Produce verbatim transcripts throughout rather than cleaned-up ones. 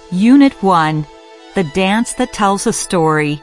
Unit one, The Dance That Tells a Story.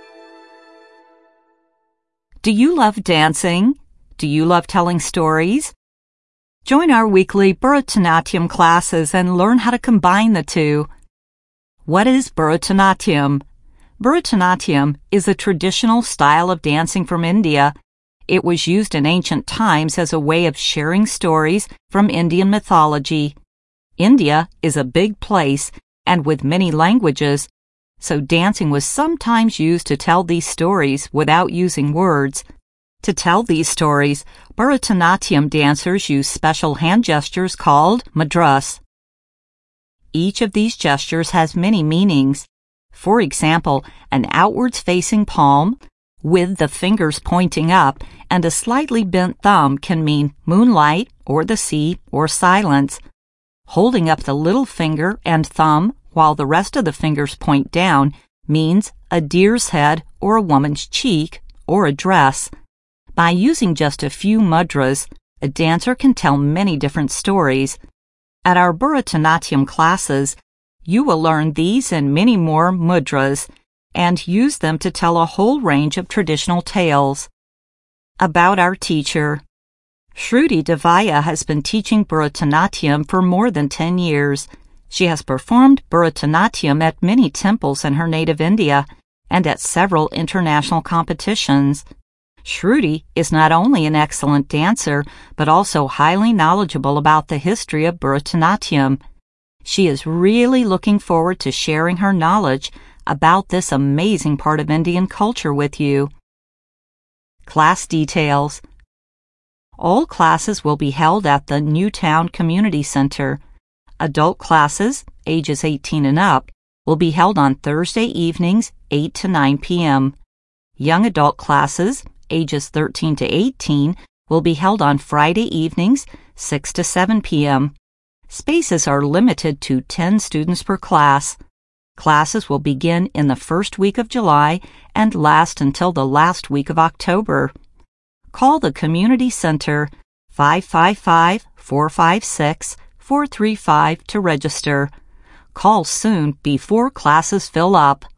Do you love dancing? Do you love telling stories? Join our weekly Bharatanatyam classes and learn how to combine the two. What is Bharatanatyam? Bharatanatyam is a traditional style of dancing from India. It was used in ancient times as a way of sharing stories from Indian mythology. India is a big place and with many languages, so dancing was sometimes used to tell these stories without using words. To tell these stories, Bharatanatyam dancers use special hand gestures called mudras. Each of these gestures has many meanings. For example, an outwards-facing palm with the fingers pointing up and a slightly bent thumb can mean moonlight or the sea or silence. Holding up the little finger and thumb while the rest of the fingers point down means a deer's head or a woman's cheek or a dress. By using just a few mudras, a dancer can tell many different stories. At our Bharatanatyam classes, you will learn these and many more mudras and use them to tell a whole range of traditional tales. About our teacher. Shruti Devaya has been teaching Bharatanatyam for more than ten years. She has performed Bharatanatyam at many temples in her native India and at several international competitions. Shruti is not only an excellent dancer, but also highly knowledgeable about the history of Bharatanatyam. She is really looking forward to sharing her knowledge about this amazing part of Indian culture with you. Class details. All classes will be held at the Newtown Community Center. Adult classes, ages eighteen and up, will be held on Thursday evenings, eight to nine p.m. Young adult classes, ages thirteen to eighteen, will be held on Friday evenings, six to seven p.m. Spaces are limited to ten students per class. Classes will begin in the first week of July and last until the last week of October. Call the Community Center five five five, four five six, four three five to register. Call soon before classes fill up.